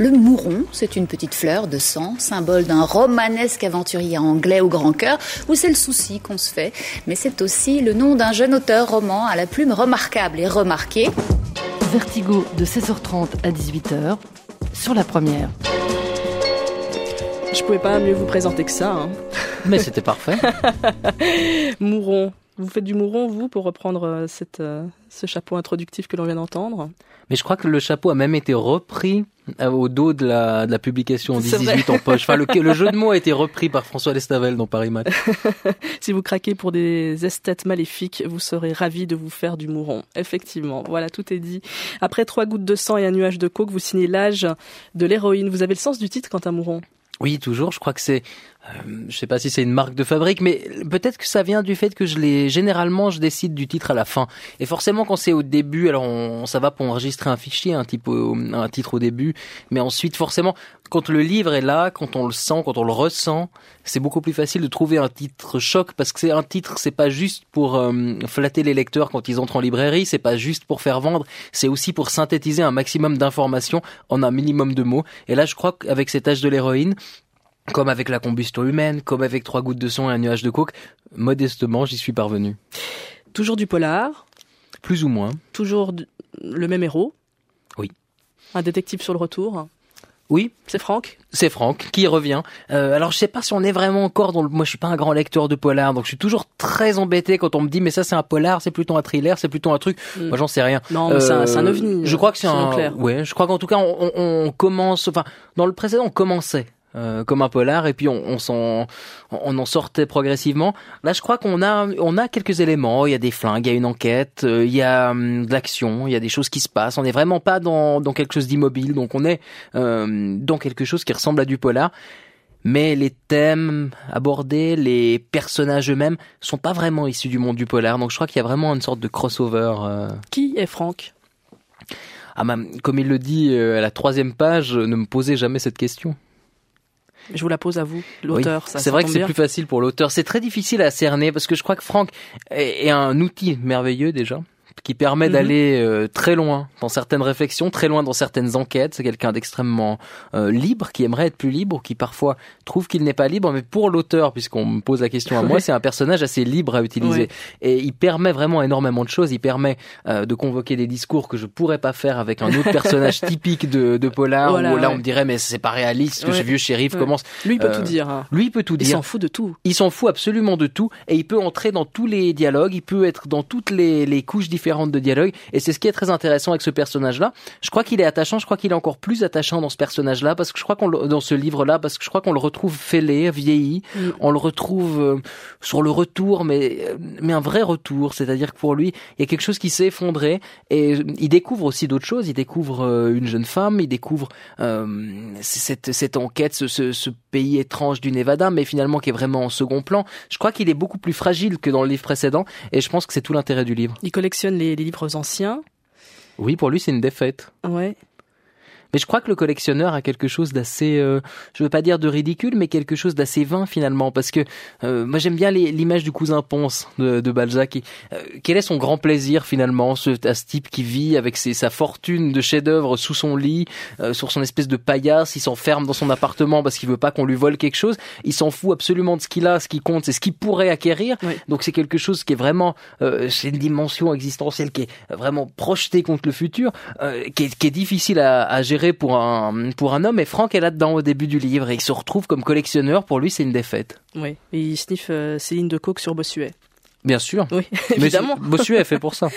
Le mouron, c'est une petite fleur de sang, symbole d'un romanesque aventurier anglais au grand cœur, où c'est le souci qu'on se fait. Mais c'est aussi le nom d'un jeune auteur roman à la plume remarquable et remarquée. Vertigo de 16h30 à 18h, sur la première. Je pouvais pas mieux vous présenter que ça. Mais c'était parfait. Mouron. Vous faites du mouron, vous, pour reprendre ce chapeau introductif que l'on vient d'entendre? Mais je crois que le chapeau a même été repris au dos de la publication 10-18 en poche. Enfin, le jeu de mots a été repris par François Lestavel dans Paris Match. Si vous craquez pour des esthètes maléfiques, vous serez ravis de vous faire du mouron. Effectivement, voilà, tout est dit. Après 3 gouttes de sang et un nuage de coke, vous signez l'âge de l'héroïne. Vous avez le sens du titre quant à mouron? Oui, toujours. Je crois que c'est, je sais pas si c'est une marque de fabrique, mais peut-être que ça vient du fait que généralement, je décide du titre à la fin. Et forcément, quand c'est au début, alors ça va pour enregistrer un fichier, un titre au début, mais ensuite, forcément, quand le livre est là, quand on le sent, quand on le ressent, c'est beaucoup plus facile de trouver un titre choc, parce que c'est un titre, c'est pas juste pour flatter les lecteurs quand ils entrent en librairie, c'est pas juste pour faire vendre, c'est aussi pour synthétiser un maximum d'informations en un minimum de mots. Et là, je crois qu'avec cet âge de l'héroïne, comme avec la combustion humaine, comme avec 3 gouttes de sang et un nuage de coke, modestement, j'y suis parvenu. Toujours du polar? Plus ou moins. Toujours le même héros? Oui. Un détective sur le retour? Oui. C'est Franck? C'est Franck qui revient. Alors je sais pas si on est vraiment encore dans moi je suis pas un grand lecteur de polar, donc je suis toujours très embêté quand on me dit mais ça c'est un polar, c'est plutôt un thriller, c'est plutôt un truc. Moi j'en sais rien. Non, mais c'est un ovni. Je crois que c'est un ouais, je crois qu'en tout cas on commence, enfin dans le précédent on commençait comme un polar et puis on en sortait progressivement. Là, je crois qu'on a quelques éléments. Il y a des flingues, il y a une enquête, il y a de l'action, il y a des choses qui se passent. On n'est vraiment pas dans quelque chose d'immobile. Donc on est dans quelque chose qui ressemble à du polar. Mais les thèmes abordés, les personnages eux-mêmes sont pas vraiment issus du monde du polar. Donc je crois qu'il y a vraiment une sorte de crossover. Qui est Franck? Comme il le dit à la 3e page, ne me posez jamais cette question. Je vous la pose à vous, l'auteur. Oui, c'est vrai que c'est plus facile pour l'auteur. C'est très difficile à cerner parce que je crois que Franck est un outil merveilleux déjà, qui permet d'aller très loin dans certaines réflexions, très loin dans certaines enquêtes. C'est quelqu'un d'extrêmement libre, qui aimerait être plus libre, qui parfois trouve qu'il n'est pas libre. Mais pour l'auteur, puisqu'on me pose la question à moi, c'est un personnage assez libre à utiliser. Et il permet vraiment énormément de choses. Il permet de convoquer des discours que je pourrais pas faire avec un autre personnage typique de polar, voilà, où là on me dirait mais c'est pas réaliste que ce vieux shérif commence. Lui il peut tout dire. Hein. Lui il peut tout dire. Il s'en fout de tout. Il s'en fout absolument de tout et il peut entrer dans tous les dialogues. Il peut être dans toutes les couches différentes de dialogue, et c'est ce qui est très intéressant avec ce personnage-là. Je crois qu'il est attachant, je crois qu'il est encore plus attachant dans ce personnage-là, parce que je crois dans ce livre-là, parce que je crois qu'on le retrouve fêlé, vieilli, on le retrouve sur le retour, mais un vrai retour, c'est-à-dire que pour lui, il y a quelque chose qui s'est effondré, et il découvre aussi d'autres choses, il découvre une jeune femme, il découvre cette enquête, ce pays étrange du Nevada, mais finalement qui est vraiment en second plan. Je crois qu'il est beaucoup plus fragile que dans le livre précédent, et je pense que c'est tout l'intérêt du livre. Il collectionne les livres anciens. Oui, pour lui, c'est une défaite. Ouais. Mais je crois que le collectionneur a quelque chose d'assez, je veux pas dire de ridicule, mais quelque chose d'assez vain finalement, parce que moi j'aime bien l'image du cousin Ponce de Balzac. Quel est son grand plaisir finalement, ce type qui vit avec sa fortune de chef-d'œuvre sous son lit, sur son espèce de paillasse, il s'enferme dans son appartement parce qu'il veut pas qu'on lui vole quelque chose. Il s'en fout absolument de ce qu'il a, ce qui compte, c'est ce qu'il pourrait acquérir. Oui. Donc c'est quelque chose qui est vraiment, c'est une dimension existentielle qui est vraiment projetée contre le futur, qui est difficile à gérer pour un homme, et Franck est là-dedans au début du livre et il se retrouve comme collectionneur. Pour lui, c'est une défaite. Oui, et il sniffe Céline de coke sur Bossuet. Bien sûr. Oui, évidemment. Bossuet est fait pour ça.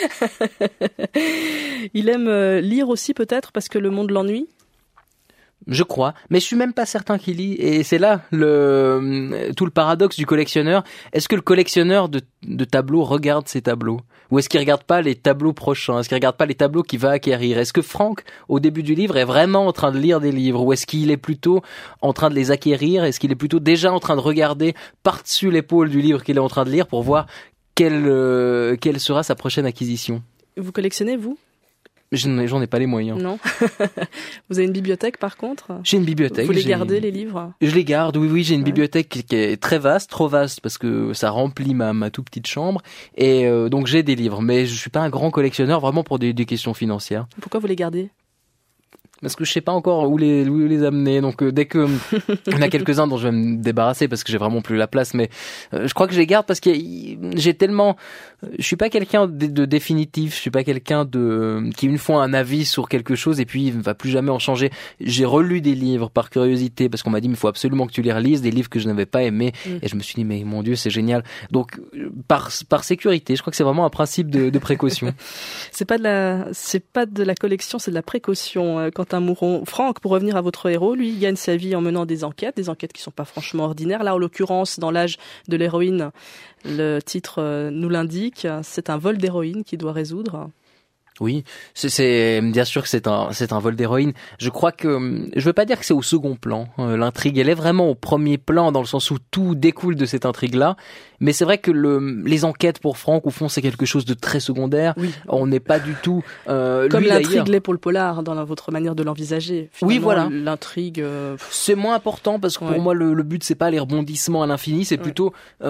Il aime lire aussi peut-être parce que le monde l'ennuie. Je crois, mais je suis même pas certain qu'il lit, et c'est là tout le paradoxe du collectionneur. Est-ce que le collectionneur de tableaux regarde ses tableaux, ou est-ce qu'il regarde pas les tableaux prochains, est-ce qu'il regarde pas les tableaux qu'il va acquérir? Est-ce que Franck, au début du livre, est vraiment en train de lire des livres, ou est-ce qu'il est plutôt en train de les acquérir? Est-ce qu'il est plutôt déjà en train de regarder par-dessus l'épaule du livre qu'il est en train de lire pour voir quelle sera sa prochaine acquisition? Vous collectionnez, vous? J'en ai pas les moyens. Non. Vous avez une bibliothèque par contre? J'ai une bibliothèque. Vous les gardez, les livres? Je les garde, oui. J'ai une bibliothèque qui est très vaste, trop vaste parce que ça remplit ma toute petite chambre. Et donc j'ai des livres, mais je suis pas un grand collectionneur vraiment pour des questions financières. Pourquoi vous les gardez? parce que je sais pas encore où les amener. Donc dès que il y en a quelques-uns dont je vais me débarrasser parce que j'ai vraiment plus la place, mais je crois que je les garde parce que j'ai tellement, je suis pas quelqu'un de définitif, je suis pas quelqu'un qui une fois un avis sur quelque chose et puis il va plus jamais en changer. J'ai relu des livres par curiosité parce qu'on m'a dit mais il faut absolument que tu les relises, des livres que je n'avais pas aimés et je me suis dit mais mon Dieu, c'est génial. Donc par sécurité, je crois que c'est vraiment un principe de précaution. C'est pas de la collection, c'est de la précaution. Quentin Mouron. Franck, pour revenir à votre héros, lui, il gagne sa vie en menant des enquêtes qui sont pas franchement ordinaires. Là, en l'occurrence, dans l'âge de l'héroïne, le titre nous l'indique, c'est un vol d'héroïne qu'il doit résoudre. Oui, c'est bien sûr que c'est un vol d'héroïne. Je crois que je veux pas dire que c'est au second plan. L'intrigue, elle est vraiment au premier plan dans le sens où tout découle de cette intrigue-là. Mais c'est vrai que les enquêtes pour Franck, au fond, c'est quelque chose de très secondaire. Oui. On n'est pas du tout comme l'intrigue l'est pour le polar dans votre manière de l'envisager. Finalement, oui, voilà. L'intrigue, c'est moins important parce que pour moi, le but c'est pas les rebondissements à l'infini, c'est plutôt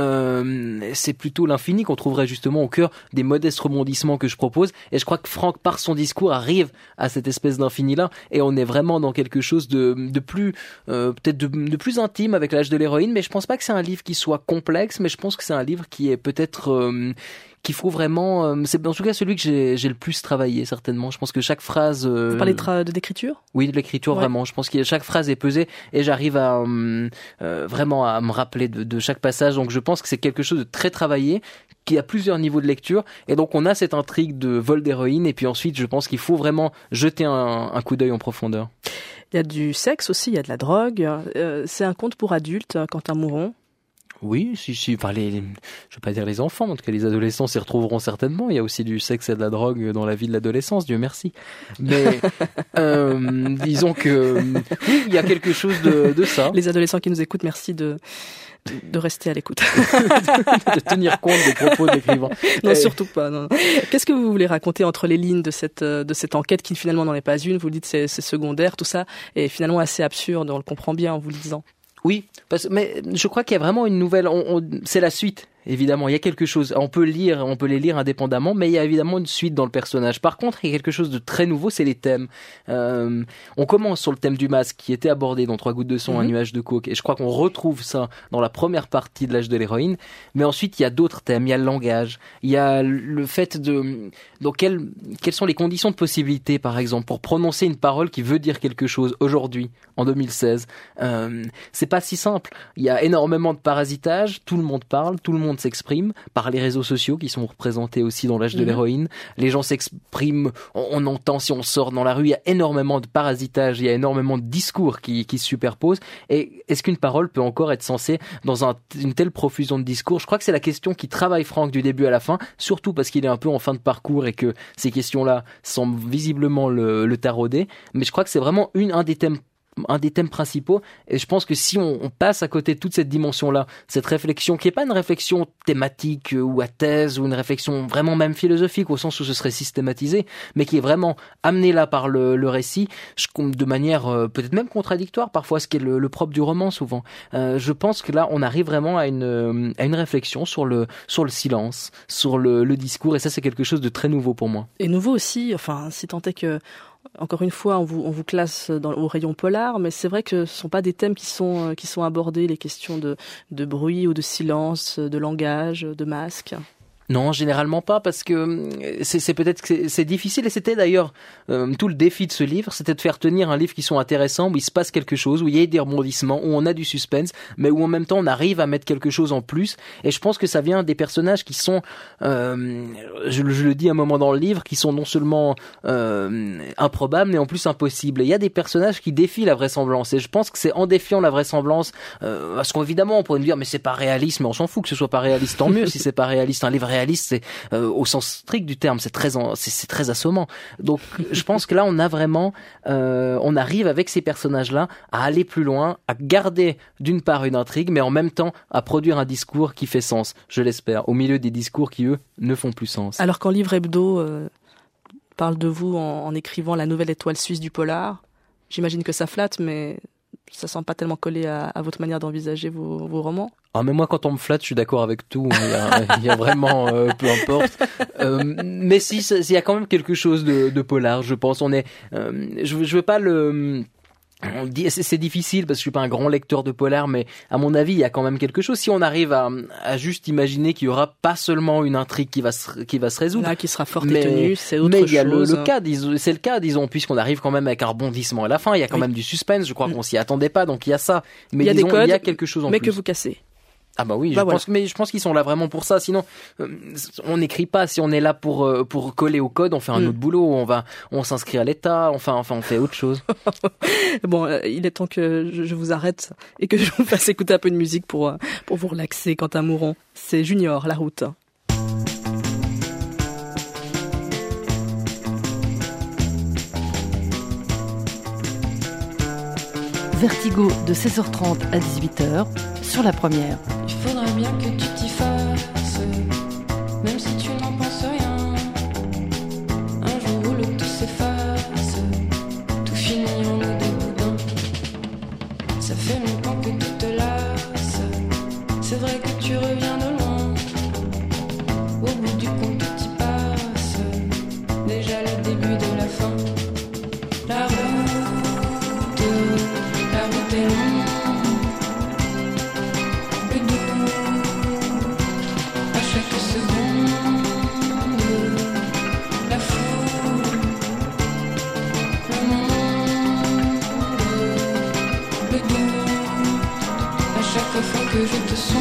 l'infini qu'on trouverait justement au cœur des modestes rebondissements que je propose. Et je crois que Franck, par son discours, arrive à cette espèce d'infini-là, et on est vraiment dans quelque chose de plus, peut-être de plus intime avec l'âge de l'héroïne, mais je pense pas que c'est un livre qui soit complexe, mais je pense que c'est un livre qui est peut-être, qu'il faut vraiment, c'est en tout cas celui que j'ai le plus travaillé, certainement. Je pense que chaque phrase... Vous parlez d'écriture ? Oui, de l'écriture, vraiment. Je pense que chaque phrase est pesée, et j'arrive à vraiment à me rappeler de chaque passage, donc je pense que c'est quelque chose de très travaillé, qui a plusieurs niveaux de lecture, et donc on a cette intrigue de vol d'héroïne, et puis ensuite je pense qu'il faut vraiment jeter un coup d'œil en profondeur. Il y a du sexe aussi, il y a de la drogue, c'est un conte pour adultes, Quentin Mouron. Oui, si, enfin je veux pas dire les enfants, en tout cas les adolescents s'y retrouveront certainement. Il y a aussi du sexe et de la drogue dans la vie de l'adolescence, Dieu merci. Mais disons que oui, il y a quelque chose de ça. Les adolescents qui nous écoutent, merci de rester à l'écoute. de tenir compte des propos de l'écrivain. Non, surtout pas. Non. Qu'est-ce que vous voulez raconter entre les lignes de cette enquête qui finalement n'en est pas une? Vous dites c'est secondaire, tout ça est finalement assez absurde, on le comprend bien en vous le disant. Oui, mais je crois qu'il y a vraiment une nouvelle. C'est la suite. Évidemment, il y a quelque chose. On peut les lire indépendamment, mais il y a évidemment une suite dans le personnage. Par contre, il y a quelque chose de très nouveau, c'est les thèmes. On commence sur le thème du masque qui était abordé dans 3 gouttes de sang, un nuage de coke, et je crois qu'on retrouve ça dans la première partie de l'âge de l'héroïne. Mais ensuite, il y a d'autres thèmes. Il y a le langage, il y a le fait donc quelles sont les conditions de possibilité, par exemple, pour prononcer une parole qui veut dire quelque chose aujourd'hui, en 2016. C'est pas si simple. Il y a énormément de parasitage. Tout le monde parle, tout le monde s'exprime par les réseaux sociaux qui sont représentés aussi dans l'âge de l'héroïne. Les gens s'expriment, on entend si on sort dans la rue, il y a énormément de parasitage, il y a énormément de discours qui se superposent. Et est-ce qu'une parole peut encore être censée dans une telle profusion de discours? Je crois que c'est la question qui travaille Franck du début à la fin, surtout parce qu'il est un peu en fin de parcours et que ces questions-là semblent visiblement le tarauder. Mais je crois que c'est vraiment un des thèmes principaux, et je pense que si on passe à côté de toute cette dimension-là, cette réflexion qui est pas une réflexion thématique ou à thèse ou une réflexion vraiment même philosophique au sens où ce serait systématisé, mais qui est vraiment amenée là par le récit, de manière peut-être même contradictoire parfois, ce qui est le propre du roman souvent. Je pense que là on arrive vraiment à une réflexion sur le silence, sur le discours, et ça c'est quelque chose de très nouveau pour moi. Et nouveau aussi, enfin si tant est que encore une fois, on vous classe au rayon polar, mais c'est vrai que ce sont pas des thèmes qui sont abordés, les questions de bruit ou de silence, de langage, de masque. Non, généralement pas, parce que c'est peut-être que c'est difficile, et c'était d'ailleurs tout le défi de ce livre, c'était de faire tenir un livre qui soit intéressant, où il se passe quelque chose, où il y a des rebondissements, où on a du suspense, mais où en même temps on arrive à mettre quelque chose en plus. Et je pense que ça vient des personnages qui sont, je le dis un moment dans le livre, qui sont non seulement improbables, mais en plus impossibles. Et il y a des personnages qui défient la vraisemblance, et je pense que c'est en défiant la vraisemblance, parce qu'évidemment on pourrait me dire mais c'est pas réaliste, mais on s'en fout que ce soit pas réaliste, tant mieux si c'est pas réaliste. Un livre réaliste, c'est au sens strict du terme, c'est très assommant. Donc je pense que là on a vraiment on arrive avec ces personnages-là à aller plus loin, à garder d'une part une intrigue, mais en même temps à produire un discours qui fait sens, je l'espère, au milieu des discours qui eux ne font plus sens. Alors quand Livre Hebdo parle de vous en écrivant la nouvelle étoile suisse du polar, j'imagine que ça flatte, mais ça semble pas tellement collé à votre manière d'envisager vos romans. Ah, mais moi, quand on me flatte, je suis d'accord avec tout. Il y a vraiment, peu importe. Mais si, il y a quand même quelque chose de polar, je pense. Je veux pas c'est difficile parce que je suis pas un grand lecteur de polar, mais à mon avis, il y a quand même quelque chose. Si on arrive à juste imaginer qu'il y aura pas seulement une intrigue qui va se résoudre. Là, qui sera forte et tenue, c'est autre chose. Mais il y a c'est le cas, disons, puisqu'on arrive quand même avec un rebondissement à la fin. Il y a quand même du suspense. Je crois qu'on s'y attendait pas, donc il y a ça. Mais il y a des codes, il y a quelque chose en plus. Mais que vous cassez. Ah bah oui, je pense qu'ils sont là vraiment pour ça. Sinon, on n'écrit pas. Si on est là pour coller au code, on fait un autre boulot. On s'inscrit à l'État. Enfin, on fait autre chose. Bon, il est temps que je vous arrête et que je vous fasse écouter un peu de musique pour vous relaxer. Quentin Mouron, c'est Junior, La Route. Vertigo de 16h30 à 18h sur la première. Il faudrait bien que tu t'y fasses, même si tu n'en penses rien. Un jour où le tout s'efface, tout finit en eau de boudin. Ça fait longtemps que tout te lasse, c'est vrai que tu reviens de loin. Au bout du compte tout y passe, déjà le début de la fin. La route est longue. Chaque fois que je te sonde,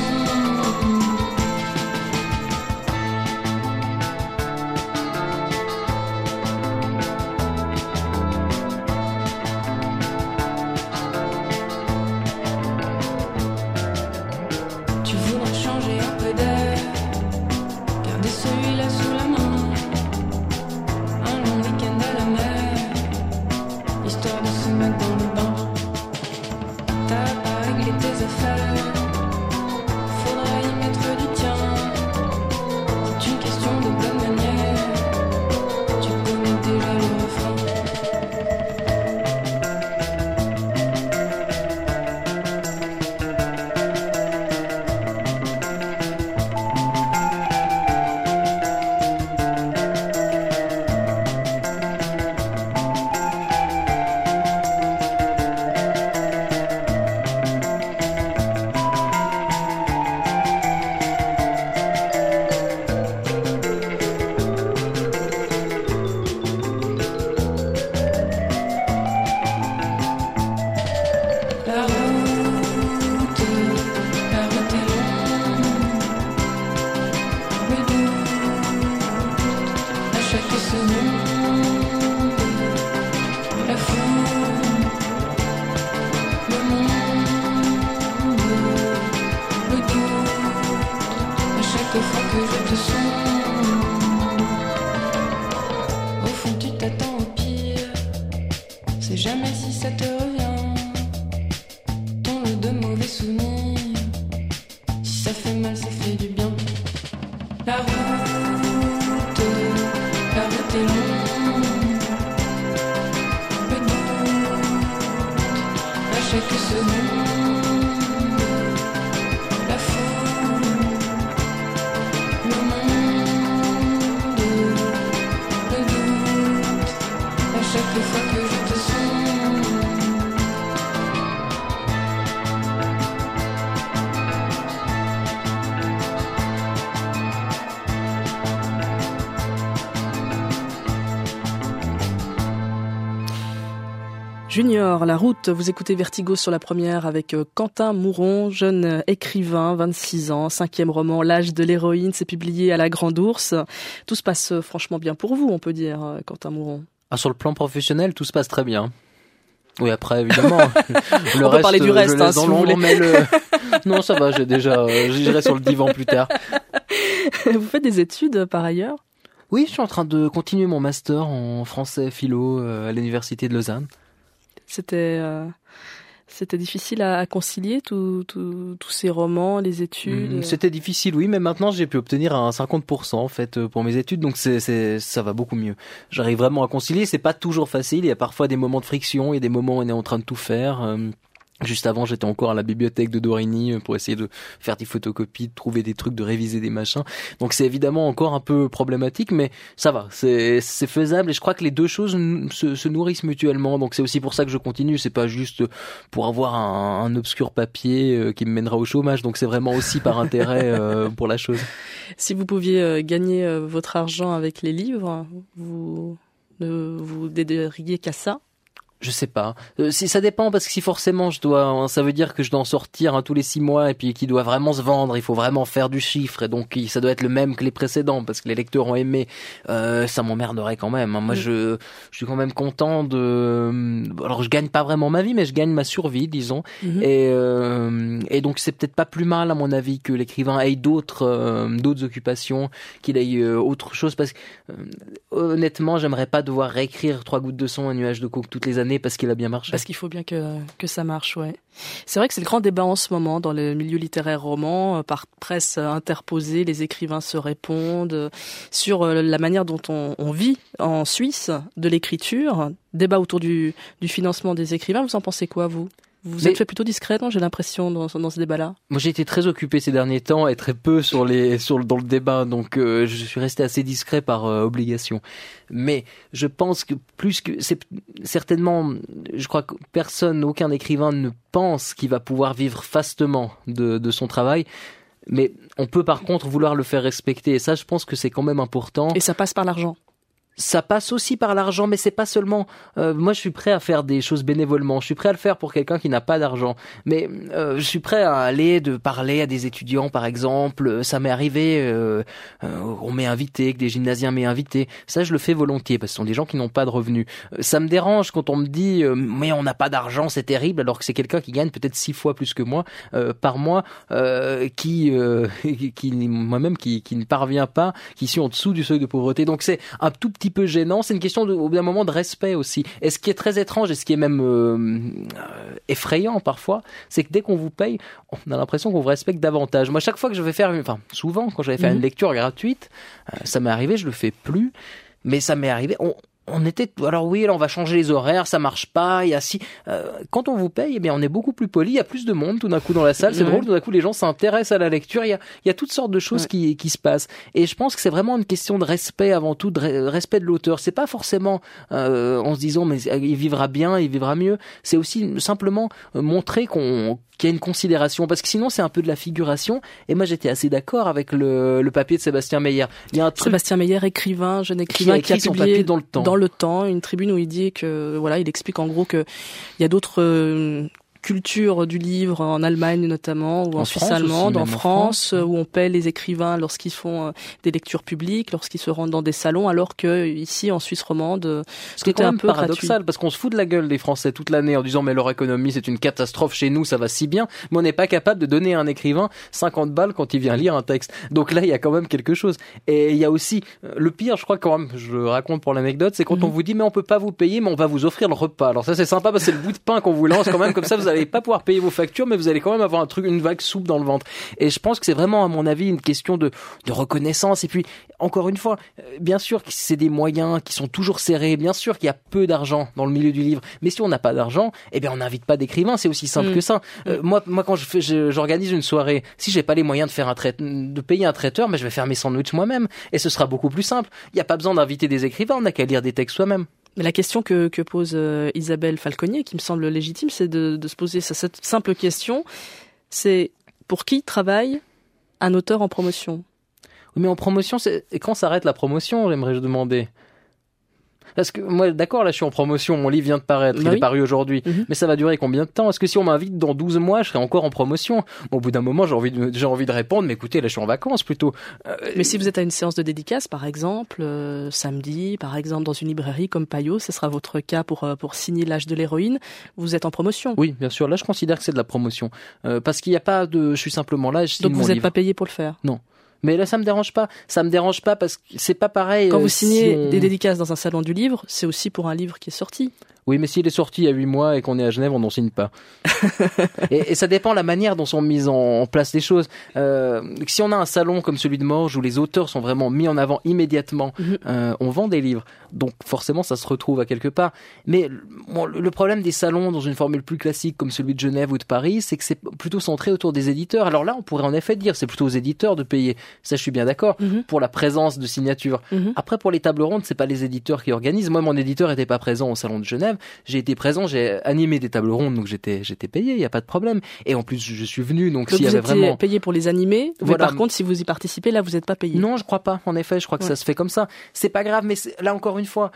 tu voudrais changer un peu d'air, garder celui-là sous la main, un long week-end à la mer, histoire de se mettre dans le bain. T'as pas réglé tes affaires, faudra y mettre du tien. C'est une question de bonne manière, tu connais déjà le refrain. Junior, La Route, vous écoutez Vertigo sur la première avec Quentin Mouron, jeune écrivain, 26 ans, 5e roman, L'âge de l'héroïne, c'est publié à La Grande Ourse. Tout se passe franchement bien pour vous, on peut dire, Quentin Mouron. Ah, sur le plan professionnel, tout se passe très bien. Oui, après, évidemment. On peut parler du reste, je laisse si dans vous l'ombre, voulez. Non, ça va, j'irai sur le divan plus tard. Vous faites des études par ailleurs ? Oui, je suis en train de continuer mon master en français philo à l'université de Lausanne. C'était difficile à concilier tous ces romans, les études. C'était difficile, oui, mais maintenant j'ai pu obtenir un 50% en fait pour mes études, donc ça va beaucoup mieux. J'arrive vraiment à concilier. C'est pas toujours facile. Il y a parfois des moments de friction, il y a des moments où on est en train de tout faire. Juste avant, j'étais encore à la bibliothèque de Dorigny pour essayer de faire des photocopies, de trouver des trucs, de réviser des machins. Donc c'est évidemment encore un peu problématique, mais ça va, c'est faisable et je crois que les deux choses se nourrissent mutuellement. Donc c'est aussi pour ça que je continue. C'est pas juste pour avoir un obscur papier qui me mènera au chômage. Donc c'est vraiment aussi par intérêt pour la chose. Si vous pouviez gagner votre argent avec les livres, vous ne vous dédiriez qu'à ça? Je sais pas. Si ça dépend parce que si forcément ça veut dire que je dois en sortir tous les 6 mois et puis qu'il doit vraiment se vendre, il faut vraiment faire du chiffre et donc ça doit être le même que les précédents parce que les lecteurs ont aimé. Ça m'emmerderait quand même. Moi, je suis quand même content alors je gagne pas vraiment ma vie, mais je gagne ma survie, disons. Et donc c'est peut-être pas plus mal à mon avis que l'écrivain ait d'autres occupations, qu'il ait autre chose parce que honnêtement, j'aimerais pas devoir réécrire 3 gouttes de sang, un nuage de coke toutes les années parce qu'il a bien marché. Parce qu'il faut bien que ça marche, ouais. C'est vrai que c'est le grand débat en ce moment dans le milieu littéraire roman, par presse interposée, les écrivains se répondent sur la manière dont on vit en Suisse de l'écriture, débat autour du financement des écrivains. Vous en pensez quoi, vous? Vous êtes fait plutôt discret, non? J'ai l'impression dans ce débat-là. Moi, j'ai été très occupé ces derniers temps et très peu dans le débat, donc je suis resté assez discret par obligation. Mais je pense que plus que c'est certainement, je crois que aucun écrivain ne pense qu'il va pouvoir vivre fastement de son travail. Mais on peut par contre vouloir le faire respecter et ça, je pense que c'est quand même important. Et ça passe par l'argent. Ça passe aussi par l'argent, mais c'est pas seulement. Moi, je suis prêt à faire des choses bénévolement. Je suis prêt à le faire pour quelqu'un qui n'a pas d'argent. Mais je suis prêt à aller parler à des étudiants, par exemple. Ça m'est arrivé. On m'est invité, que des gymnasiens m'aient invité. Ça, je le fais volontiers parce que ce sont des gens qui n'ont pas de revenus. Ça me dérange quand on me dit mais on n'a pas d'argent, c'est terrible, alors que c'est quelqu'un qui gagne peut-être 6 fois plus que moi par mois, qui moi-même qui ne parvient pas, qui suis en dessous du seuil de pauvreté. Donc c'est un tout petit peu gênant, c'est une question au bout d'un moment de respect aussi. Et ce qui est très étrange et ce qui est même effrayant parfois, c'est que dès qu'on vous paye, on a l'impression qu'on vous respecte davantage. Moi, chaque fois que je vais souvent quand j'avais fait une lecture gratuite, ça m'est arrivé, je le fais plus, mais ça m'est arrivé, on était, alors oui, là on va changer les horaires, ça marche pas, il y a quand on vous paye, eh bien on est beaucoup plus poli, il y a plus de monde tout d'un coup dans la salle, c'est drôle, tout d'un coup les gens s'intéressent à la lecture, il y a toutes sortes de choses qui se passent. Et je pense que c'est vraiment une question de respect avant tout, de respect de l'auteur. C'est pas forcément en se disant mais il vivra bien, il vivra mieux. C'est aussi simplement montrer qu'il y a une considération, parce que sinon c'est un peu de la figuration. Et moi j'étais assez d'accord avec le papier de Sébastien Meyer. Il y a un truc... Sébastien Meyer, jeune écrivain qui a son publié papier dans le temps, une tribune où il dit que il explique en gros que il y a d'autres culture du livre en Allemagne notamment, ou en Suisse allemande, en France, où on paie les écrivains lorsqu'ils font des lectures publiques, lorsqu'ils se rendent dans des salons, alors que ici en Suisse romande, c'était un peu paradoxal, parce qu'on se fout de la gueule des Français toute l'année en disant mais leur économie c'est une catastrophe, chez nous ça va si bien, mais on n'est pas capable de donner à un écrivain 50 balles quand il vient lire un texte. Donc là il y a quand même quelque chose. Et il y a aussi le pire, je crois quand même, je raconte pour l'anecdote, c'est quand on vous dit mais on peut pas vous payer, mais on va vous offrir le repas. Alors ça c'est sympa parce que c'est le bout de pain qu'on vous lance quand même, comme ça vous allez pas pouvoir payer vos factures, mais vous allez quand même avoir une vague soupe dans le ventre. Et je pense que c'est vraiment, à mon avis, une question de reconnaissance. Et puis, encore une fois, bien sûr que c'est des moyens qui sont toujours serrés, bien sûr qu'il y a peu d'argent dans le milieu du livre, mais si on n'a pas d'argent, eh bien on n'invite pas d'écrivains, c'est aussi simple que ça. Moi quand j'organise une soirée, si j'ai pas les moyens de payer un traiteur, mais je vais faire mes sandwichs moi-même, et ce sera beaucoup plus simple. Il n'y a pas besoin d'inviter des écrivains, on n'a qu'à lire des textes soi-même. Mais la question que pose Isabelle Falconier, qui me semble légitime, c'est de se poser cette simple question, c'est pour qui travaille un auteur en promotion ? Oui, mais en promotion, et quand s'arrête la promotion, j'aimerais demander. Parce que moi, d'accord, là, je suis en promotion, mon livre vient de paraître, il est paru aujourd'hui, mais ça va durer combien de temps ? Est-ce que si on m'invite dans 12 mois, je serai encore en promotion ? Au bout d'un moment, j'ai envie de répondre, mais écoutez, là, je suis en vacances plutôt. Mais si vous êtes à une séance de dédicace, par exemple, samedi, par exemple, dans une librairie comme Payot, ce sera votre cas pour signer L'âge de l'héroïne, vous êtes en promotion. Oui, bien sûr, là, je considère que c'est de la promotion. Parce qu'il n'y a pas je suis simplement là, je signe mon livre. Donc vous n'êtes pas payé pour le faire ? Non. Mais là, ça me dérange pas. Ça me dérange pas parce que c'est pas pareil. Quand vous signez des dédicaces dans un salon du livre, c'est aussi pour un livre qui est sorti. Oui, mais s'il est sorti il y a 8 mois et qu'on est à Genève, on n'en signe pas. et ça dépend de la manière dont sont mises en place les choses. Si on a un salon comme celui de Morges où les auteurs sont vraiment mis en avant immédiatement, on vend des livres. Donc forcément, ça se retrouve à quelque part. Mais bon, le problème des salons dans une formule plus classique comme celui de Genève ou de Paris, c'est que c'est plutôt centré autour des éditeurs. Alors là, on pourrait en effet dire c'est plutôt aux éditeurs de payer. Ça, je suis bien d'accord, pour la présence de signatures. Après, pour les tables rondes, c'est pas les éditeurs qui organisent. Moi, mon éditeur était pas présent au salon de Genève. J'ai été présent, j'ai animé des tables rondes, donc j'étais payé, il y a pas de problème. Et en plus, je suis venu, donc s'il y avait vraiment... Vous étiez payé pour les animer, mais voilà. par contre, si vous y participez, là, vous n'êtes pas payé. Non, je crois pas. En effet, je crois que ça se fait comme ça. C'est pas grave, mais là encore une fois,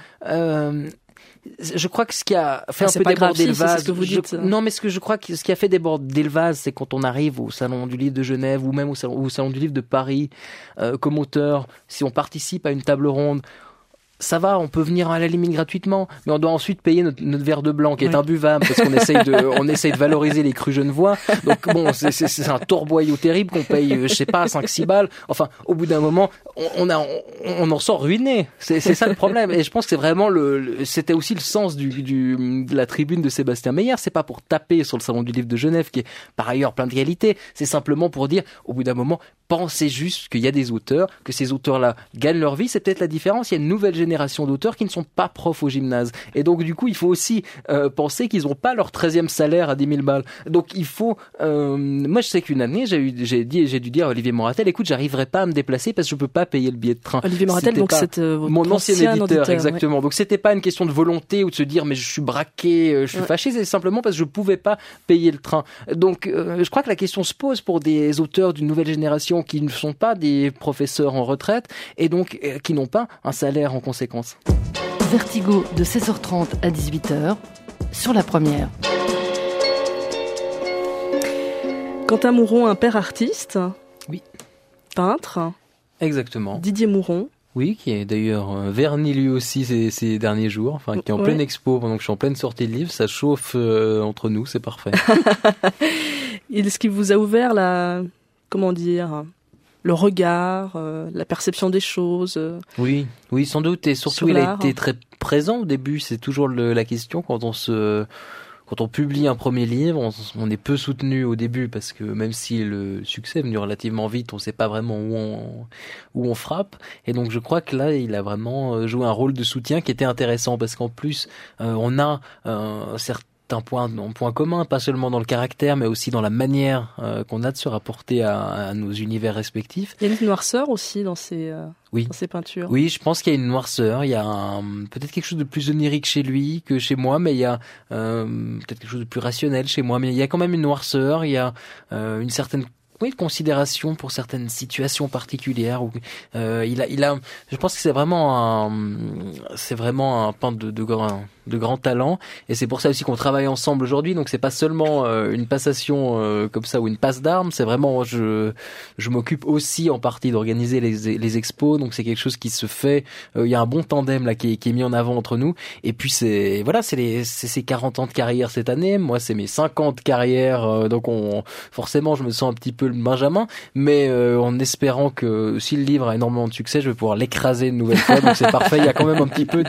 je crois que ce qui a fait un peu déborder le vase, c'est ce que vous dites. Non, mais ce que je crois que ce qui a fait déborder le vase, c'est quand on arrive au salon du livre de Genève ou même au salon du livre de Paris, comme auteur, si on participe à une table ronde. Ça va, on peut venir à la limite gratuitement, mais on doit ensuite payer notre verre de blanc qui est imbuvable parce qu'on essaye de valoriser les crus genevois. Donc bon, c'est un torboyau terrible qu'on paye, je sais pas, 5-6 balles. Enfin, au bout d'un moment, on en sort ruiné. C'est ça le problème. Et je pense que c'est vraiment c'était aussi le sens de la tribune de Sébastien Meyer. C'est pas pour taper sur le salon du livre de Genève qui est par ailleurs plein de qualités. C'est simplement pour dire, au bout d'un moment, pensez juste qu'il y a des auteurs, que ces auteurs-là gagnent leur vie. C'est peut-être la différence. Il y a une nouvelle génération d'auteurs qui ne sont pas profs au gymnase. Et donc, du coup, il faut aussi penser qu'ils n'ont pas leur 13e salaire à 10 000 balles. Donc, il faut... moi, je sais qu'une année, j'ai dû dire à Olivier Moratel, écoute, j'arriverai pas à me déplacer parce que je peux pas payer le billet de train. Olivier Moratel, donc c'est mon ancien éditeur, exactement. Ouais. Donc, c'était pas une question de volonté ou de se dire, mais je suis braqué, je suis fâché. C'est simplement parce que je pouvais pas payer le train. Donc, je crois que la question se pose pour des auteurs d'une nouvelle génération qui ne sont pas des professeurs en retraite et donc qui n'ont pas un salaire en conséquence. Vertigo de 16h30 à 18h sur la première. Quentin Mouron, un père artiste. Oui. Peintre. Exactement. Didier Mouron. Oui, qui est d'ailleurs verni lui aussi ces derniers jours, enfin qui est en pleine expo pendant que je suis en pleine sortie de livre, ça chauffe entre nous, c'est parfait. Est-ce qu'il vous a ouvert le regard, la perception des choses? Oui, sans doute, et surtout il a été très présent au début, c'est toujours la question quand on publie un premier livre, on est peu soutenu au début parce que même si le succès est venu relativement vite, on ne sait pas vraiment où on frappe. Et donc je crois que là, il a vraiment joué un rôle de soutien qui était intéressant parce qu'en plus, on a un point commun, pas seulement dans le caractère, mais aussi dans la manière qu'on a de se rapporter à nos univers respectifs. Il y a une noirceur aussi dans ces peintures. Oui, je pense qu'il y a une noirceur. Il y a peut-être quelque chose de plus onirique chez lui que chez moi, mais il y a peut-être quelque chose de plus rationnel chez moi. Mais il y a quand même une noirceur. Il y a une certaine de considération pour certaines situations particulières. Je pense que c'est vraiment un peintre de grand talent, et c'est pour ça aussi qu'on travaille ensemble aujourd'hui. Donc c'est pas seulement une passation comme ça ou une passe d'armes, c'est vraiment je m'occupe aussi en partie d'organiser les expos, donc c'est quelque chose qui se fait. Il y a un bon tandem là qui est mis en avant entre nous, et puis c'est ses 40 ans de carrière cette année, moi c'est mes 50 de carrière, donc forcément je me sens un petit peu le Benjamin, mais en espérant que si le livre a énormément de succès, je vais pouvoir l'écraser une nouvelle fois, donc c'est parfait. Il y a quand même un petit peu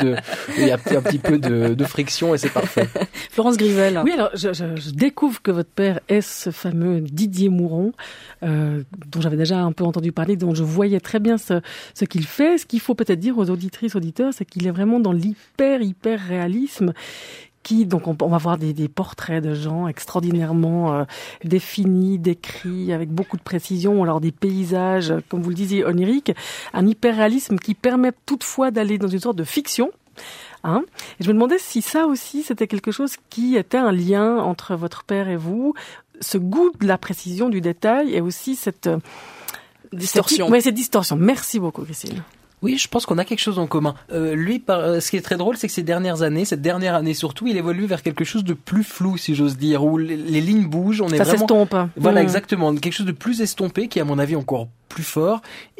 de friction, et c'est parfait. Florence Grivel. Oui, alors je découvre que votre père est ce fameux Didier Mouron, dont j'avais déjà un peu entendu parler, dont je voyais très bien ce qu'il fait. Ce qu'il faut peut-être dire aux auditrices, auditeurs, c'est qu'il est vraiment dans hyper réalisme. Donc on va voir des portraits de gens extraordinairement définis, décrits, avec beaucoup de précision, alors des paysages, comme vous le disiez, oniriques, un hyper-réalisme qui permet toutefois d'aller dans une sorte de fiction. Et je me demandais si ça aussi, c'était quelque chose qui était un lien entre votre père et vous, ce goût de la précision, du détail, et aussi cette distorsion. Cette distorsion. Merci beaucoup, Christine. Oui, je pense qu'on a quelque chose en commun. Lui, ce qui est très drôle, c'est que cette dernière année surtout, il évolue vers quelque chose de plus flou, si j'ose dire, où les lignes bougent, on est ça vraiment... s'estompe. Voilà, exactement. Quelque chose de plus estompé, qui est à mon avis encore plus fort.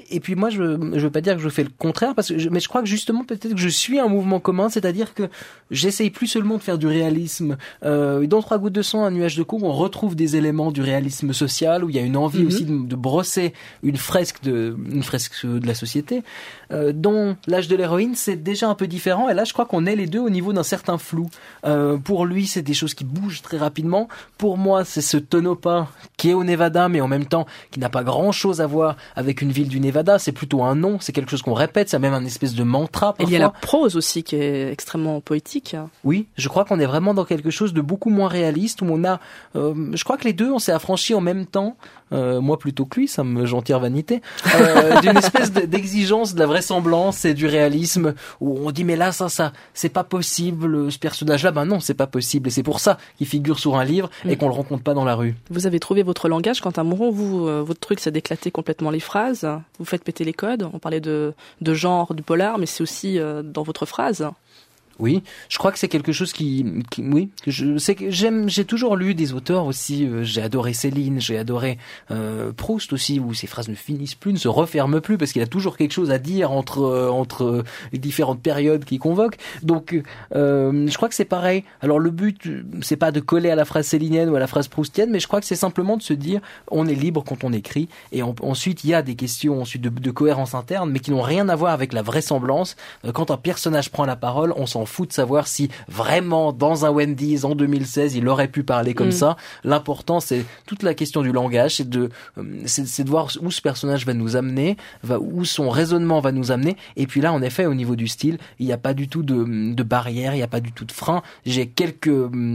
Et puis moi, je veux pas dire que je fais le contraire, mais je crois que justement peut-être que je suis un mouvement commun, c'est-à-dire que j'essaye plus seulement de faire du réalisme. Dans 3 gouttes de sang, un nuage de coke, on retrouve des éléments du réalisme social, où il y a une envie aussi de brosser une fresque de la société. Dans L'âge de l'héroïne, c'est déjà un peu différent, et là je crois qu'on est les deux au niveau d'un certain flou. Pour lui, c'est des choses qui bougent très rapidement. Pour moi, c'est ce Tonopah qui est au Nevada, mais en même temps qui n'a pas grand-chose à voir avec une ville du Nevada. C'est plutôt un nom, c'est quelque chose qu'on répète, c'est même un espèce de mantra parfois. Et il y a la prose aussi qui est extrêmement poétique. Oui, je crois qu'on est vraiment dans quelque chose de beaucoup moins réaliste, où on a... je crois que les deux, on s'est affranchis en même temps, moi plutôt que lui, ça me gentille vanité, d'une espèce d'exigence de la vraisemblance et du réalisme, où on dit mais là ça c'est pas possible, ce personnage-là, ben non, c'est pas possible, et c'est pour ça qu'il figure sur un livre et qu'on le rencontre pas dans la rue. Vous avez trouvé votre langage. Quant à Mouron, vous, votre truc, c'est d'éclater complètement les phrases. Vous faites péter les codes. On parlait de genre, du polar, mais c'est aussi dans votre phrase. Oui, je crois que c'est quelque chose oui, j'ai toujours lu des auteurs aussi, j'ai adoré Céline, j'ai adoré Proust aussi, où ses phrases ne finissent plus, ne se referment plus, parce qu'il a toujours quelque chose à dire entre les différentes périodes qu'il convoque. Donc je crois que c'est pareil. Alors le but, c'est pas de coller à la phrase célinienne ou à la phrase proustienne, mais je crois que c'est simplement de se dire on est libre quand on écrit, et ensuite il y a des questions ensuite de cohérence interne, mais qui n'ont rien à voir avec la vraisemblance. Quand un personnage prend la parole, on s'en fout de savoir si vraiment dans un Wendy's en 2016 il aurait pu parler comme ça. L'important, c'est toute la question du langage, c'est de voir où ce personnage va nous amener, où son raisonnement va nous amener. Et puis là, en effet, au niveau du style, il n'y a pas du tout de barrière, il n'y a pas du tout de frein. J'ai quelques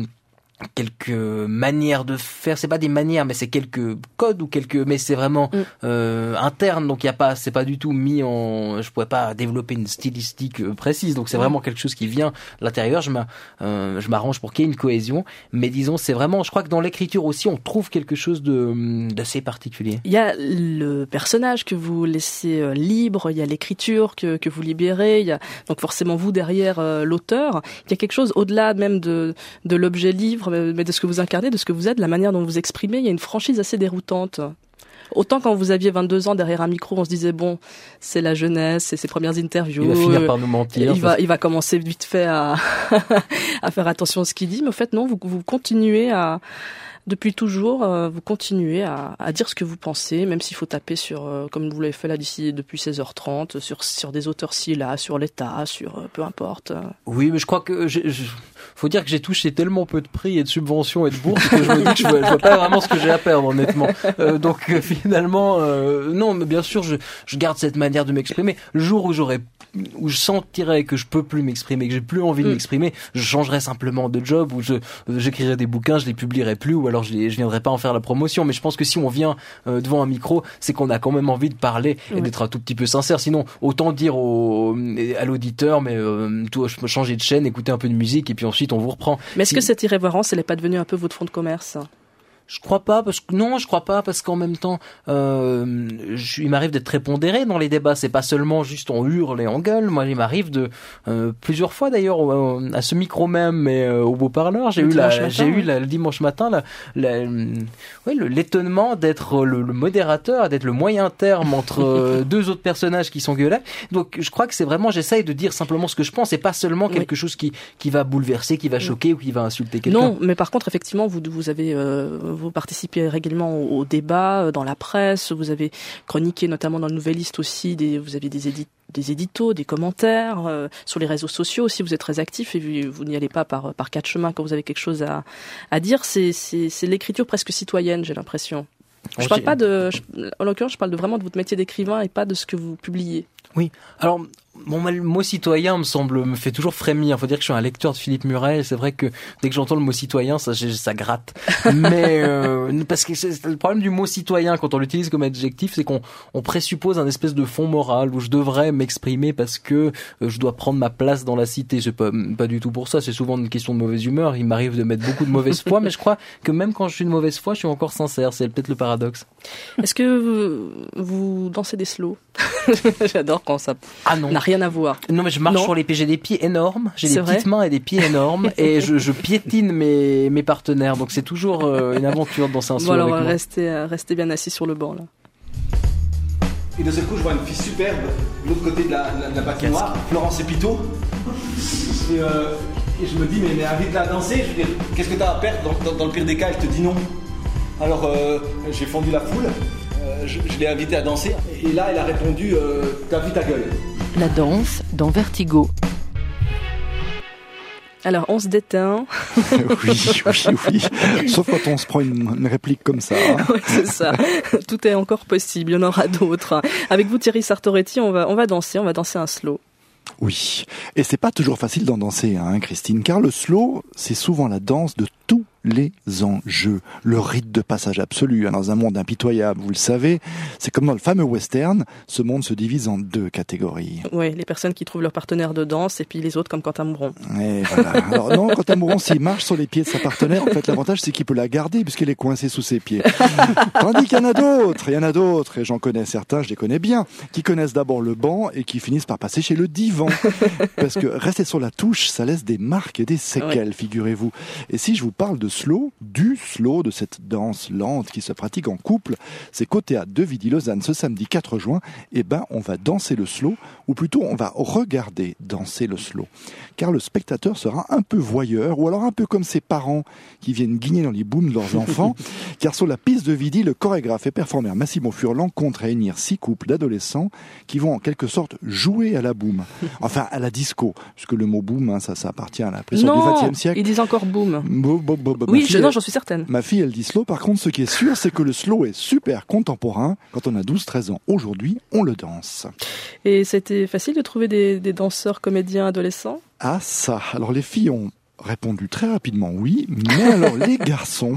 manières de faire, c'est pas des manières, mais c'est quelques codes mais c'est vraiment interne, donc c'est pas du tout je pourrais pas développer une stylistique précise, donc c'est vraiment quelque chose qui vient de l'intérieur. Je m'arrange pour qu'il y ait une cohésion, mais disons, c'est vraiment, je crois que dans l'écriture aussi, on trouve quelque chose d'assez particulier. Il y a le personnage que vous laissez libre, il y a l'écriture que vous libérez, il y a donc forcément vous derrière l'auteur. Il y a quelque chose au-delà même de l'objet livre, mais de ce que vous incarnez, de ce que vous êtes, la manière dont vous exprimez. Il y a une franchise assez déroutante. Autant quand vous aviez 22 ans derrière un micro, on se disait bon, c'est la jeunesse, c'est ses premières interviews. Il va finir par nous mentir. Il va commencer vite fait à faire attention à ce qu'il dit, mais en fait non, vous continuez depuis toujours, vous continuez à dire ce que vous pensez, même s'il faut taper sur, comme vous l'avez fait là depuis 16h30, sur des auteurs ci, là, sur l'État, sur peu importe. Oui, mais je crois que faut dire que j'ai touché tellement peu de prix et de subventions et de bourses que je me dis que je vois pas vraiment ce que j'ai à perdre, honnêtement. Donc finalement, non, mais bien sûr, je garde cette manière de m'exprimer. Le jour où je sentirais que je peux plus m'exprimer, que j'ai plus envie de m'exprimer, je changerais simplement de job, ou j'écrirais des bouquins, je les publierais plus, ou alors je viendrais pas en faire la promotion. Mais je pense que si on vient devant un micro, c'est qu'on a quand même envie de parler et d'être un tout petit peu sincère. Sinon, autant dire à l'auditeur, mais je peux changer de chaîne, écouter un peu de musique, et puis ensuite on vous reprend. Mais est-ce que cette irrévérence, elle n'est pas devenue un peu votre fond de commerce ? Je crois pas parce qu'en même temps il m'arrive d'être très pondéré dans les débats. C'est pas seulement juste on hurle et on gueule. Moi, il m'arrive de plusieurs fois d'ailleurs à ce micro même, mais au Beau-Parleur, j'ai eu le dimanche matin l'étonnement d'être le modérateur, d'être le moyen terme entre deux autres personnages qui s'engueulaient. Donc je crois que c'est vraiment, j'essaye de dire simplement ce que je pense, et pas seulement quelque chose qui va bouleverser, qui va choquer ou qui va insulter quelqu'un. Non, mais par contre effectivement vous participez régulièrement au débat dans la presse, vous avez chroniqué notamment dans le Nouvelliste aussi, vous avez des éditos, des commentaires, sur les réseaux sociaux aussi, vous êtes très actif, et vous n'y allez pas par quatre chemins quand vous avez quelque chose à dire. C'est l'écriture presque citoyenne, j'ai l'impression. Je parle pas en l'occurrence, je parle vraiment de votre métier d'écrivain et pas de ce que vous publiez. Oui. Alors, le mot citoyen me fait toujours frémir. Faut dire que je suis un lecteur de Philippe Muret. C'est vrai que dès que j'entends le mot citoyen, ça gratte. Mais parce que c'est le problème du mot citoyen quand on l'utilise comme adjectif, c'est qu'on présuppose un espèce de fond moral où je devrais m'exprimer parce que je dois prendre ma place dans la cité. C'est pas du tout pour ça. C'est souvent une question de mauvaise humeur. Il m'arrive de mettre beaucoup de mauvaise foi, mais je crois que même quand je suis de mauvaise foi, je suis encore sincère. C'est peut-être le paradoxe. Est-ce que vous dansez des slows? J'adore quand ça n'a rien à voir. Non, mais je marche sur les pieds. J'ai des pieds énormes. J'ai des petites mains et des pieds énormes. Et je piétine mes partenaires. Donc c'est toujours une aventure de danser un slow avec moi. Alors restez bien assis sur le banc là. Et d'un seul coup, je vois une fille superbe de l'autre côté de la patinoire, Florence Epito. Et je me dis, mais invite-la à danser. Je veux dire, qu'est-ce que tu as à perdre dans le pire des cas, elle te dit non. Alors, j'ai fondu la foule, je l'ai invitée à danser. Et là, elle a répondu, t'as vu ta gueule. La danse dans Vertigo. Alors, on se déteint. Oui. Sauf quand on se prend une réplique comme ça. Hein. Oui, c'est ça. Tout est encore possible. Il y en aura d'autres. Avec vous, Thierry Sartoretti, on va danser un slow. Oui. Et c'est pas toujours facile d'en danser, hein, Christine, car le slow, c'est souvent la danse de tous les enjeux. Le rite de passage absolu, hein, dans un monde impitoyable, vous le savez. C'est comme dans le fameux western, ce monde se divise en 2 catégories. Oui, les personnes qui trouvent leur partenaire de danse et puis les autres comme Quentin Mouron. Et voilà. Alors non, Quentin Mouron, s'il marche sur les pieds de sa partenaire, en fait, l'avantage, c'est qu'il peut la garder puisqu'elle est coincée sous ses pieds. Tandis qu'il y en a d'autres, et j'en connais certains, je les connais bien, qui connaissent d'abord le banc et qui finissent par passer chez le divan. Parce que rester sur la touche, ça laisse des marques et des séquelles, figurez-vous. Et si je vous parle de du slow, de cette danse lente qui se pratique en couple, c'est qu'au théâtre de Vidy-Lausanne ce samedi 4 juin, on va danser le slow, ou plutôt on va regarder danser le slow. Car le spectateur sera un peu voyeur, ou alors un peu comme ses parents qui viennent guigner dans les booms de leurs enfants, car sur la piste de Vidy, le chorégraphe et performeur Massimo Furlan compte réunir 6 couples d'adolescents qui vont en quelque sorte jouer à la boom. Enfin, à la disco, puisque le mot boom, hein, ça appartient à la précédente du XXe siècle. Ils disent encore boom. Oui, j'en suis certaine. Ma fille, elle dit slow. Par contre, ce qui est sûr, c'est que le slow est super contemporain. Quand on a 12-13 ans aujourd'hui, on le danse. Et c'était facile de trouver des danseurs comédiens adolescents ? Ah ça, alors les filles ont répondu très rapidement oui, mais alors les garçons,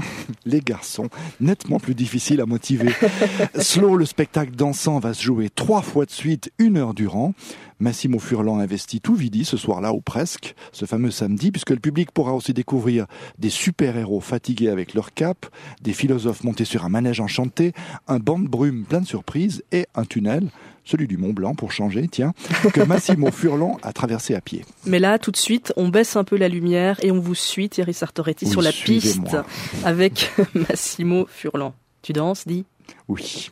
nettement plus difficiles à motiver. Slow, le spectacle dansant va se jouer 3 fois de suite, 1 heure durant. Massimo Furlan investit tout Vidy ce soir-là, ou presque, ce fameux samedi, puisque le public pourra aussi découvrir des super-héros fatigués avec leur cape, des philosophes montés sur un manège enchanté, un banc de brume plein de surprises et un tunnel, celui du Mont Blanc pour changer, que Massimo Furlan a traversé à pied. Mais là, tout de suite, on baisse un peu la lumière et on vous suit, Thierry Sartoretti, sur la piste avec Massimo Furlan. Tu danses, dis ? Oui.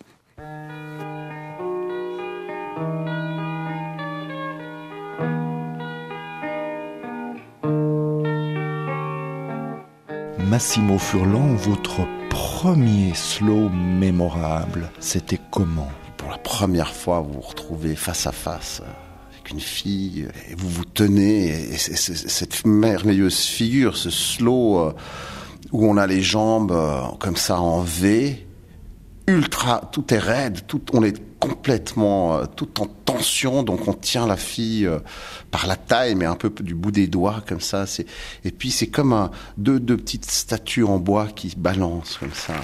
Massimo Furlan, votre premier slow mémorable, c'était comment ? Pour la première fois, vous vous retrouvez face à face avec une fille et vous vous tenez, et cette merveilleuse figure, ce slow où on a les jambes comme ça en V, ultra, tout est raide, on est complètement tout en tension, donc on tient la fille par la taille, mais un peu du bout des doigts comme ça. Et puis c'est comme deux petites statues en bois qui se balancent comme ça.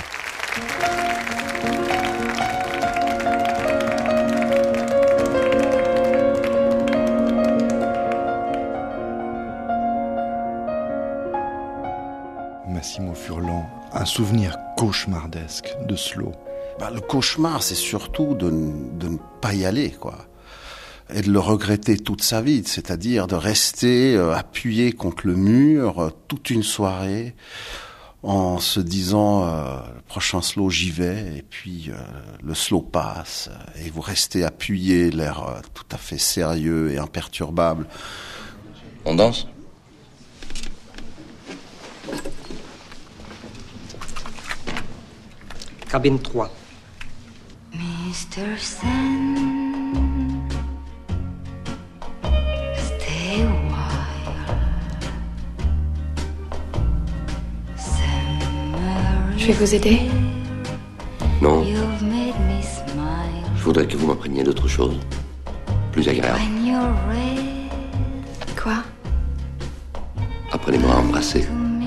Massimo Furlan, un souvenir cauchemardesque de slow. Le cauchemar, c'est surtout de ne pas y aller, quoi. Et de le regretter toute sa vie, c'est-à-dire de rester appuyé contre le mur toute une soirée en se disant le prochain slow j'y vais, et puis le slow passe et vous restez appuyé, l'air tout à fait sérieux et imperturbable. On danse ? Cabine 3. Mr. Sun, stay a while. Je vais vous aider. Non. You've made me smile. Je voudrais que vous m'appreniez d'autres choses. Plus agréables. When you're red. Quoi ? Apprenez-moi à embrasser.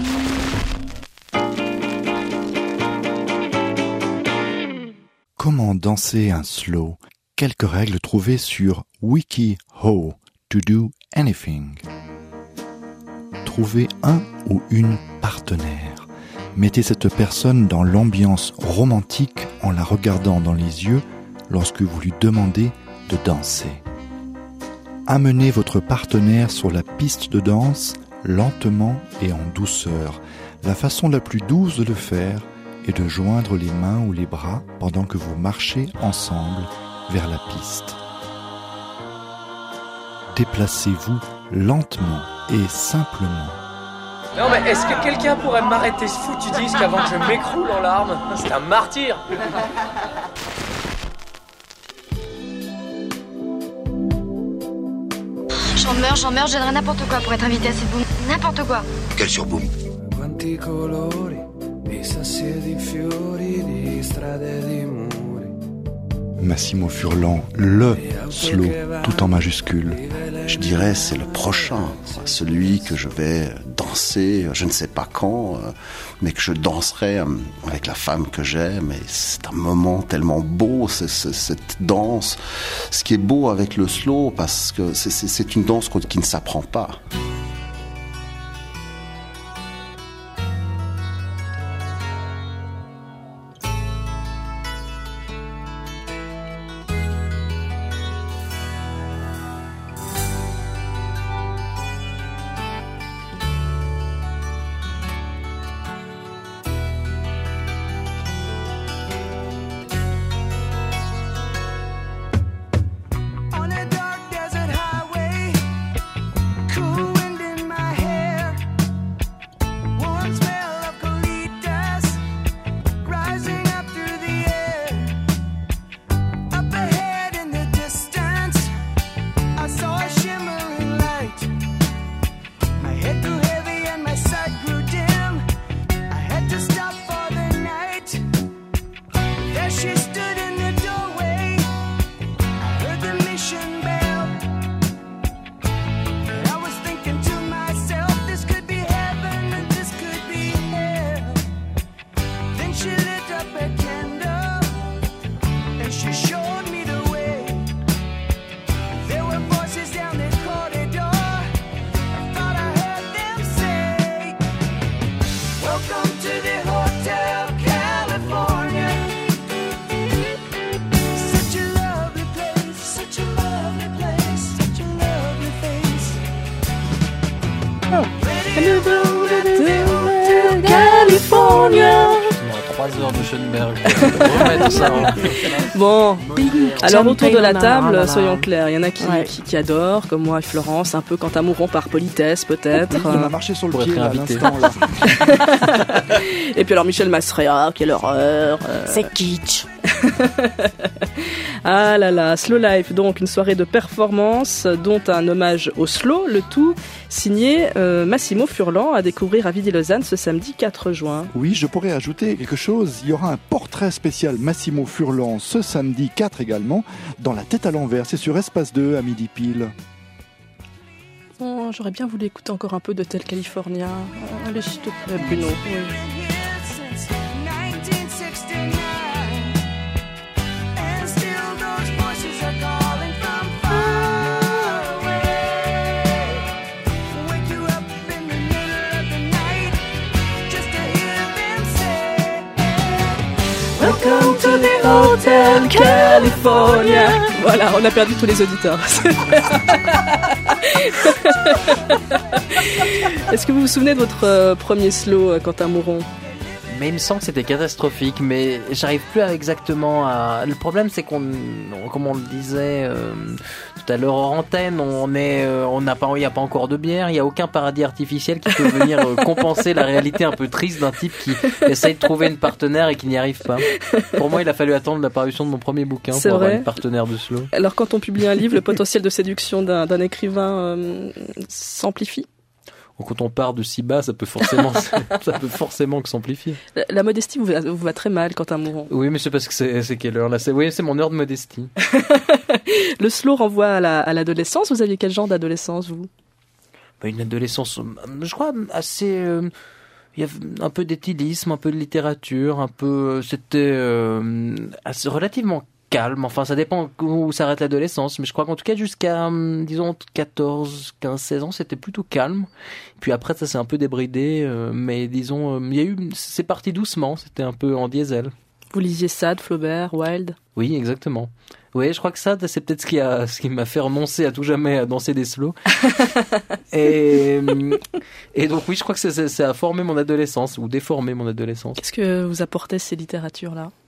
Comment danser un slow ? Quelques règles trouvées sur WikiHow, to do anything. Trouvez un ou une partenaire. Mettez cette personne dans l'ambiance romantique en la regardant dans les yeux lorsque vous lui demandez de danser. Amenez votre partenaire sur la piste de danse lentement et en douceur. La façon la plus douce de le faire est de joindre les mains ou les bras pendant que vous marchez ensemble vers la piste. Déplacez-vous lentement et simplement. Non mais est-ce que quelqu'un pourrait m'arrêter ce foutu disque avant que je m'écroule en larmes? C'est un martyr. J'en meurs, je donnerais n'importe quoi pour être invité à cette boum. N'importe quoi. Quel surboom? Quanti colori, di sassi e di fiori, di strade e di muri. Massimo Furlan, le slow, tout en majuscule. Je dirais c'est le prochain, celui que je vais danser, je ne sais pas quand, mais que je danserai avec la femme que j'aime. Et c'est un moment tellement beau, cette danse. Ce qui est beau avec le slow, parce que c'est une danse qui ne s'apprend pas. California. 3 heures de Schoenberg. Remettre ça. Bon, alors autour de la table, là. soyons clairs, il y en a qui adorent, comme moi et Florence, un peu quant à Mouron par politesse peut-être. Il m'a marché sur le Pour pied être là, à invité. l'instant. Là. Et puis alors Michel Masréa, quelle horreur. C'est kitsch. Ah là là, Slow Life, donc une soirée de performance, dont un hommage au slow, le tout signé Massimo Furlan, à découvrir à Vidi-Lausanne ce samedi 4 juin. Oui, je pourrais ajouter quelque chose. Il y aura un portrait spécial Massimo Furlan ce samedi 4 également, dans La Tête à l'envers. C'est sur Espace 2 à midi pile. Oh, j'aurais bien voulu écouter encore un peu de Tel California. Allez, s'il te plaît, Bruno. Oui. Welcome to the Hotel California. Voilà, on a perdu tous les auditeurs. Est-ce que vous vous souvenez de votre premier slow, Quentin Mouron ? Mais il me semble que c'était catastrophique, mais j'arrive plus à exactement à... Le problème, c'est qu'on, comme on le disait tout à l'heure hors antenne, il n'y a pas encore de bière, il n'y a aucun paradis artificiel qui peut venir compenser la réalité un peu triste d'un type qui essaye de trouver une partenaire et qui n'y arrive pas. Pour moi, il a fallu attendre la parution de mon premier bouquin C'est pour vrai. avoir une partenaire de slow. Alors, quand on publie un livre, le potentiel de séduction d'un écrivain s'amplifie ? Quand on part de si bas, ça peut forcément que s'amplifier. La modestie vous va très mal, Quentin Mouron. Oui, mais c'est parce que c'est quelle heure là ? C'est mon heure de modestie. Le slow renvoie à l'adolescence. Vous aviez quel genre d'adolescence, vous ? Une adolescence, je crois, assez... il y a un peu d'éthylisme, un peu de littérature, c'était assez relativement calme. Enfin, ça dépend où s'arrête l'adolescence, mais je crois qu'en tout cas jusqu'à, disons, 14, 15, 16 ans, c'était plutôt calme. Puis après, ça s'est un peu débridé, mais disons, c'est parti doucement, c'était un peu en diesel. Vous lisiez Sade, Flaubert, Wilde ? Oui, exactement. Oui, je crois que ça, c'est peut-être ce qui m'a fait renoncer à tout jamais à danser des slows. et donc oui, je crois que ça a formé mon adolescence, ou déformé mon adolescence. Qu'est-ce que vous apportaient ces littératures-là ?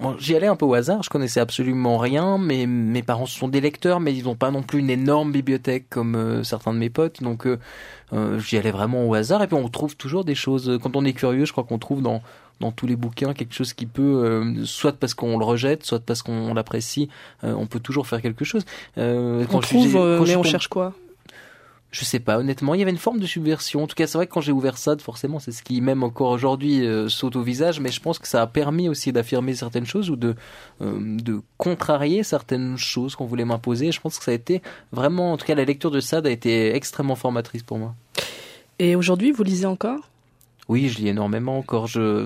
j'y allais un peu au hasard, je connaissais absolument rien, mais mes parents sont des lecteurs, mais ils n'ont pas non plus une énorme bibliothèque comme certains de mes potes, donc j'y allais vraiment au hasard, et puis on trouve toujours des choses, quand on est curieux, je crois qu'on trouve dans tous les bouquins quelque chose qui peut, soit parce qu'on le rejette, soit parce qu'on l'apprécie, on peut toujours faire quelque chose. On trouve, mais on cherche quoi ? Je sais pas, honnêtement, il y avait une forme de subversion. En tout cas, c'est vrai que quand j'ai ouvert ça, forcément, c'est ce qui, même encore aujourd'hui, saute au visage, mais je pense que ça a permis aussi d'affirmer certaines choses ou de contrarier certaines choses qu'on voulait m'imposer. Et je pense que ça a été vraiment, en tout cas, la lecture de Sade a été extrêmement formatrice pour moi. Et aujourd'hui, vous lisez encore ? Oui, je lis énormément encore.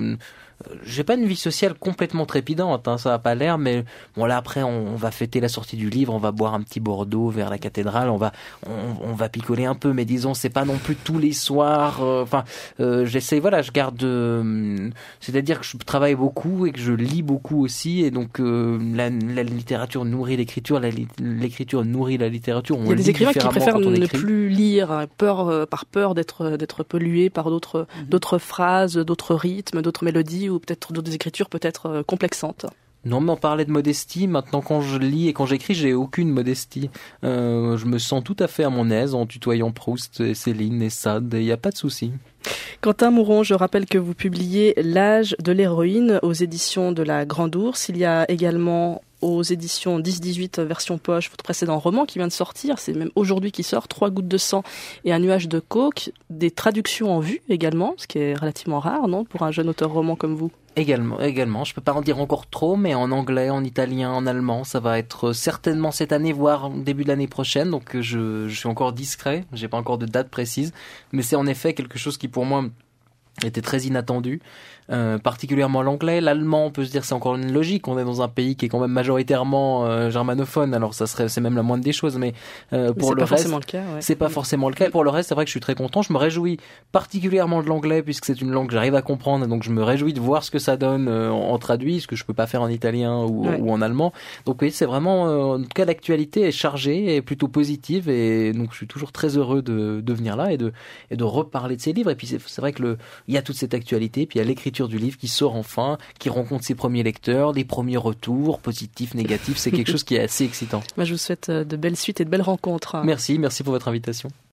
J'ai pas une vie sociale complètement trépidante, hein, ça a pas l'air, mais bon là après on va fêter la sortie du livre, on va boire un petit Bordeaux vers la cathédrale, on va picoler un peu, mais disons c'est pas non plus tous les soirs. J'essaie, voilà, je garde, c'est-à-dire que je travaille beaucoup et que je lis beaucoup aussi, et donc la littérature nourrit l'écriture, l'écriture nourrit la littérature. Il y a des écrivains qui préfèrent ne plus lire, par peur d'être pollués par d'autres phrases, d'autres rythmes, d'autres mélodies, ou peut-être d'autres écritures peut-être complexantes. Non, mais on parlait de modestie. Maintenant, quand je lis et quand j'écris, j'ai aucune modestie. Je me sens tout à fait à mon aise en tutoyant Proust et Céline et Sade. Il n'y a pas de souci. Quentin Mouron, je rappelle que vous publiez L'âge de l'héroïne aux éditions de la Grande Ourse. Il y a également aux éditions 10-18 version poche votre précédent roman qui vient de sortir, c'est même aujourd'hui qui sort, 3 gouttes de sang et un nuage de coke, des traductions en vue également, ce qui est relativement rare, non, pour un jeune auteur roman comme vous? Également. Je peux pas en dire encore trop, mais en anglais, en italien, en allemand, ça va être certainement cette année, voire début de l'année prochaine. Donc je suis encore discret, j'ai pas encore de date précise, mais c'est en effet quelque chose qui pour moi était très inattendu. Particulièrement l'anglais, l'allemand, on peut se dire c'est encore une logique, on est dans un pays qui est quand même majoritairement germanophone, alors c'est même la moindre des choses, mais pour le reste c'est pas forcément le cas. Et pour le reste, c'est vrai que je suis très content, je me réjouis particulièrement de l'anglais puisque c'est une langue que j'arrive à comprendre, et donc je me réjouis de voir ce que ça donne en traduit, ce que je peux pas faire en italien ou en allemand. Donc oui, c'est vraiment, en tout cas l'actualité est chargée et plutôt positive, et donc je suis toujours très heureux de venir là et de reparler de ces livres. Et puis c'est vrai que il y a toute cette actualité, puis il y a l'écriture du livre qui sort enfin, qui rencontre ses premiers lecteurs, des premiers retours, positifs, négatifs, c'est quelque chose qui est assez excitant. Moi je vous souhaite de belles suites et de belles rencontres. Merci pour votre invitation.